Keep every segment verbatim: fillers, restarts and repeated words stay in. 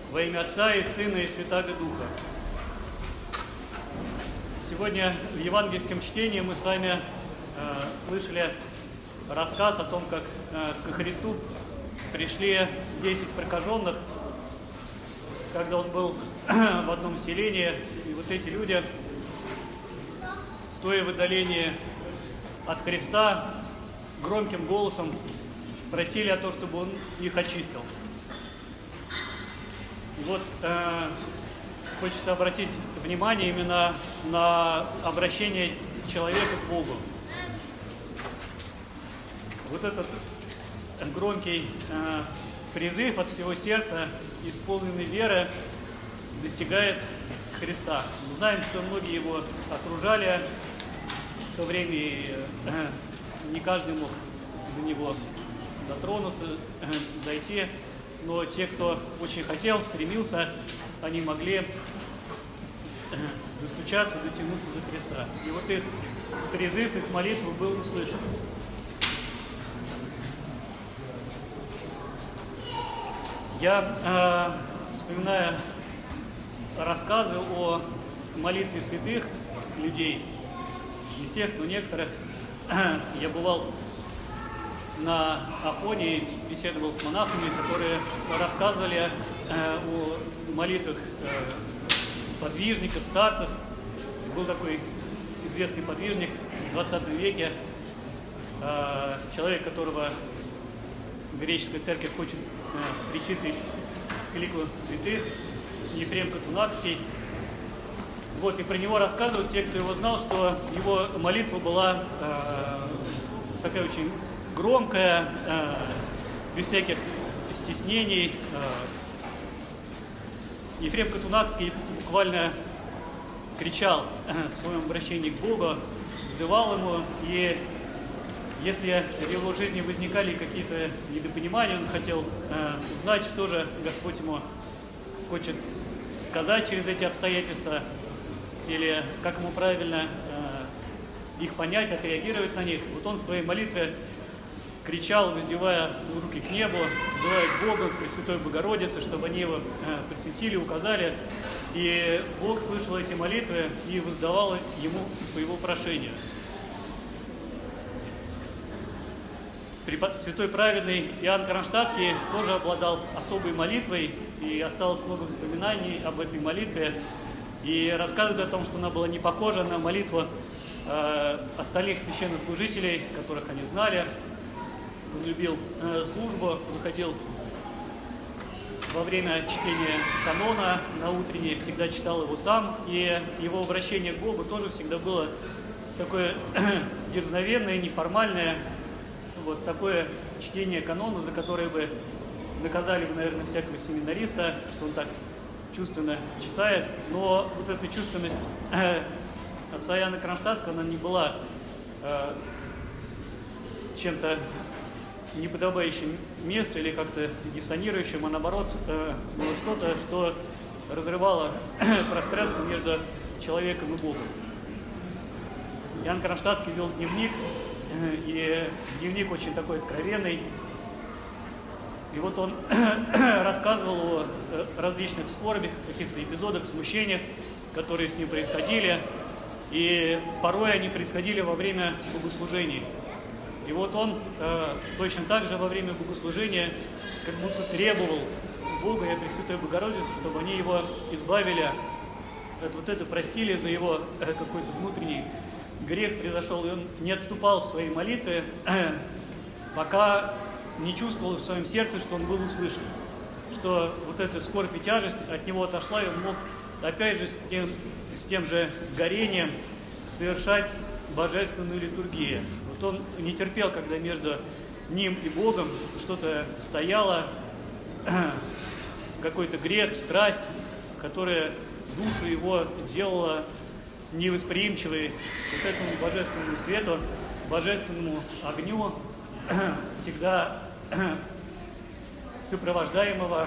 Во имя Отца и Сына и Святаго Духа. Сегодня в евангельском чтении мы с вами э, слышали рассказ о том, как э, ко Христу пришли десять прокаженных, когда он был в одном селении, и вот эти люди, стоя в отдалении от Христа, громким голосом просили о том, чтобы он их очистил. И вот э, хочется обратить внимание именно на обращение человека к Богу. Вот этот громкий э, призыв от всего сердца, исполненный веры, достигает Христа. Мы знаем, что многие его окружали в то время, и э, не каждый мог до него дотронуться, э, дойти. Но те, кто очень хотел, стремился, они могли достучаться, дотянуться до Христа. И вот их призыв, их молитва был услышан. Я, э, вспоминая рассказы о молитве святых людей, не всех, но некоторых, я бывал на Афоне, беседовал с монахами, которые рассказывали э, о молитвах э, подвижников, старцев. Был такой известный подвижник в двадцатом веке, э, человек, которого греческая церковь хочет э, причислить к лику святых, Ефрем Катунакский. Вот, и про него рассказывают те, кто его знал, что его молитва была э, такая очень громкая, э, без всяких стеснений. Э, Ефрем Катунакский буквально кричал э, в своем обращении к Богу, взывал ему, и если в его жизни возникали какие-то недопонимания, он хотел э, узнать, что же Господь ему хочет сказать через эти обстоятельства, или как ему правильно э, их понять, отреагировать на них. Вот он в своей молитве кричал, воздевая руки к небу, взывая к Богу, к Пресвятой Богородице, чтобы они его э, просветили, указали. И Бог слышал эти молитвы и воздавал ему по его прошению. Святой праведный Иоанн Кронштадтский тоже обладал особой молитвой, и осталось много воспоминаний об этой молитве. И рассказывает о том, что она была не похожа на молитву э, остальных священнослужителей, которых они знали. Он любил э, службу, выходил во время чтения канона на утренней, всегда читал его сам, и его обращение к Богу тоже всегда было такое дерзновенное, неформальное, вот такое чтение канона, за которое бы наказали бы, наверное, всякого семинариста, что он так чувственно читает, но вот эта чувственность э, отца Иоанна Кронштадтского, она не была э, чем-то неподобающим месту или как-то диссонирующим, а наоборот э, было что-то, что разрывало пространство между человеком и Богом. Иоанн Кронштадтский вел дневник, э, и дневник очень такой откровенный. И вот он рассказывал о различных скорбях, каких-то эпизодах, смущениях, которые с ним происходили. И порой они происходили во время богослужений. И вот он э, точно так же во время богослужения как будто требовал Бога и Пресвятой Богородицы, чтобы они его избавили от вот этого, простили за его э, какой-то внутренний грех произошел. И он не отступал в своей молитве, э, пока не чувствовал в своем сердце, что он был услышан, что вот эта скорбь и тяжесть от него отошла, и он мог опять же с тем, с тем же горением совершать божественную литургию. Вот он не терпел, когда между ним и Богом что-то стояло, какой-то грех, страсть, которая душу его делала невосприимчивой к этому божественному свету, божественному огню, всегда сопровождаемого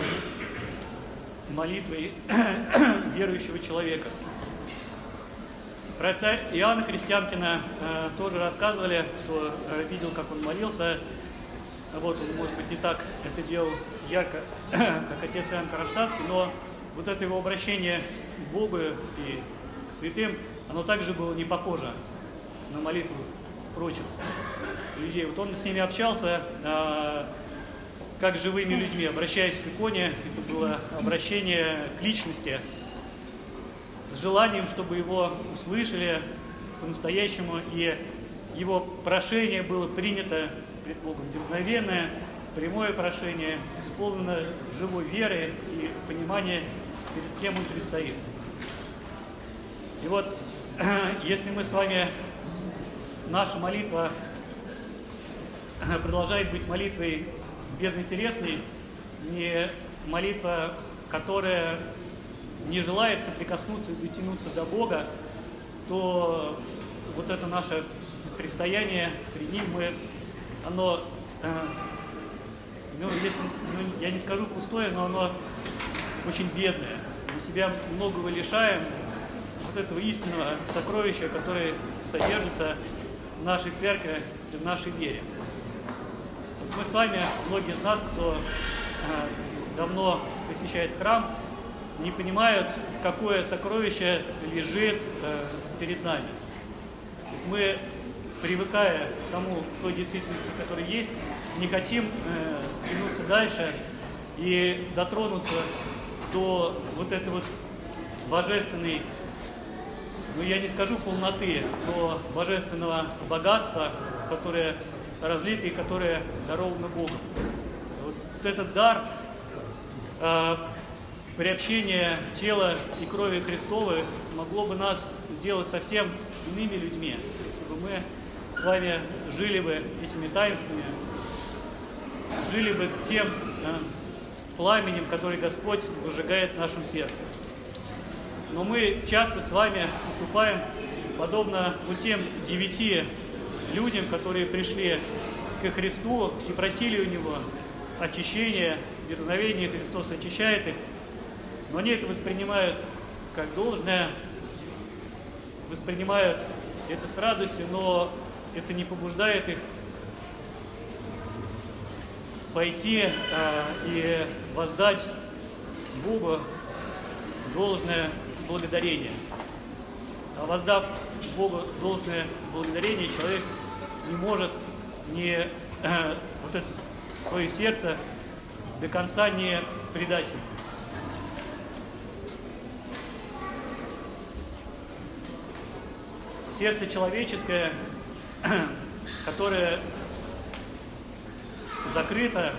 молитвой верующего человека. Про отца Иоанна Крестьянкина э, тоже рассказывали, что э, видел, как он молился. Вот, он, может быть, не так это делал ярко, как отец Иоанн Кронштадтский, но вот это его обращение к Богу и к святым, оно также было не похоже на молитву прочих людей. Вот он с ними общался а, как с живыми людьми, обращаясь к иконе, это было обращение к личности, с желанием, чтобы его услышали по-настоящему, и его прошение было принято пред Богом, дерзновенное, прямое прошение, исполнено живой верой и понимания, перед кем он предстоит. И вот, если мы с вами, наша молитва продолжает быть молитвой безинтересной, не молитва, которая не желает соприкоснуться и дотянуться до Бога, то вот это наше предстояние пред Ним, мы, оно, ну, если, ну, я не скажу пустое, но оно очень бедное. Мы себя многого лишаем вот этого истинного сокровища, которое содержится в нашей церкви и в нашей вере. Вот мы с вами, многие из нас, кто э, давно посещает храм, не понимают, какое сокровище лежит э, перед нами. Мы, привыкая к тому, к той действительности, которая есть, не хотим э, тянуться дальше и дотронуться до вот этой вот божественной, ну я не скажу полноты, но божественного богатства, которое разлито и которое даровано Богом. Вот этот дар э, приобщения тела и крови Христовой могло бы нас сделать совсем иными людьми, если бы мы с вами жили бы этими таинствами, жили бы тем э, пламенем, который Господь выжигает в нашем сердце. Но мы часто с вами поступаем подобно вот тем девяти людям, которые пришли ко Христу и просили у Него очищения, дерзновения. Христос очищает их, но они это воспринимают как должное, воспринимают это с радостью, но это не побуждает их пойти а, и воздать Богу должное благодарение. А воздав Богу должное благодарение, человек не может не а, вот это свое сердце до конца не предать ему. Сердце человеческое, которое закрыто,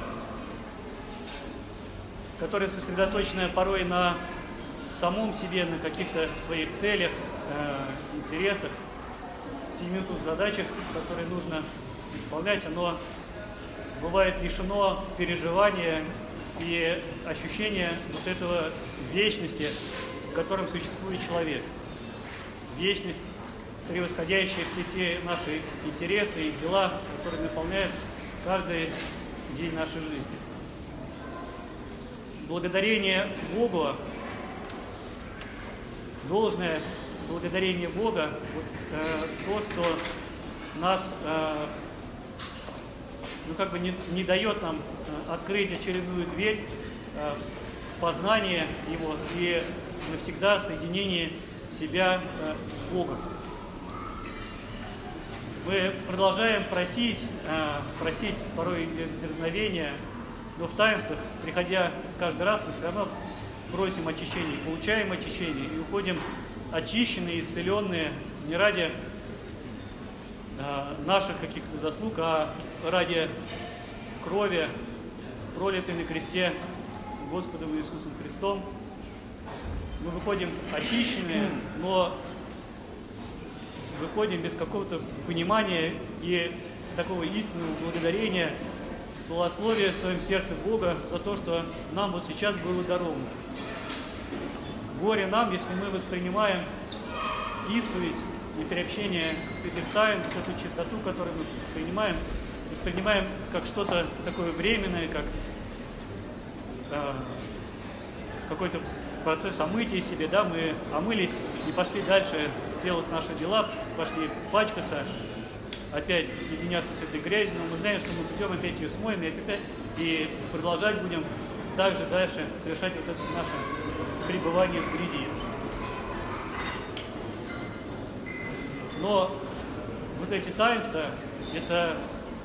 которое сосредоточено порой на самом себе, на каких-то своих целях, э, интересах, семи-минутных задачах, которые нужно исполнять, оно бывает лишено переживания и ощущения вот этого вечности, в котором существует человек. Вечность, превосходящие все те наши интересы и дела, которые наполняют каждый день нашей жизни. Благодарение Богу, должное благодарение Бога, вот, э, то, что нас э, ну, как бы не, не дает нам э, открыть очередную дверь э, в познание Его и навсегда соединение себя э, с Богом. Мы продолжаем просить, просить порой без дерзновения, но в таинствах, приходя каждый раз, мы все равно просим очищения, получаем очищение и уходим очищенные, исцеленные не ради наших каких-то заслуг, а ради крови, пролитой на кресте Господом Иисусом Христом. Мы выходим очищенные, но выходим без какого-то понимания и такого истинного благодарения, славословия в своем сердце Бога за то, что нам вот сейчас было даровано. Горе нам, если мы воспринимаем исповедь и приобщение святых тайн, вот эту чистоту, которую мы воспринимаем, воспринимаем как что-то такое временное, как э, какой-то процесс омытия себе, да, мы омылись и пошли дальше делать наши дела, пошли пачкаться, опять соединяться с этой грязью, но мы знаем, что мы придем, опять ее смоем, и опять, и продолжать будем также дальше совершать вот это наше пребывание в грязи. Но вот эти таинства – это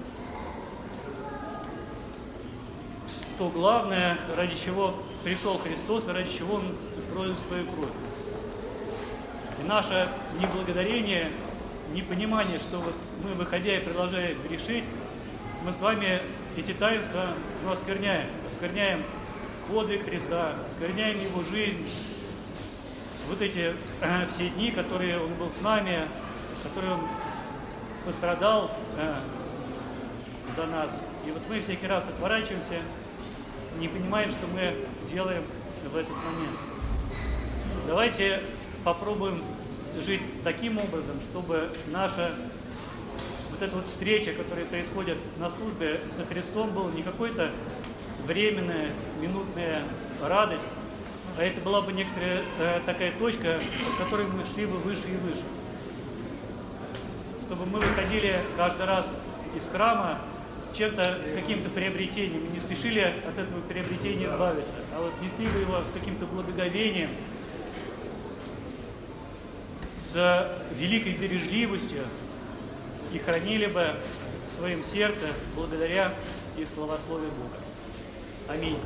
то главное, ради чего пришел Христос и ради чего Он пролил свою кровь. И наше неблагодарение, непонимание, что вот мы, выходя и продолжая грешить, мы с вами эти таинства ну, оскверняем. Оскверняем подвиг Христа, оскверняем Его жизнь. Вот эти э, все дни, которые Он был с нами, которые Он пострадал э, за нас. И вот мы всякий раз отворачиваемся, не понимаем, что мы делаем в этот момент. Давайте попробуем жить таким образом, чтобы наша вот эта вот встреча, которая происходит на службе со Христом, была не какой-то временная, минутная радость, а это была бы некоторая э, такая точка, от которой мы шли бы выше и выше. Чтобы мы выходили каждый раз из храма с чем-то, с каким-то приобретением, и не спешили от этого приобретения избавиться, а вот несли бы его с каким-то благоговением, с великой бережливостью и хранили бы в своем сердце благодаря и славословию Бога. Аминь.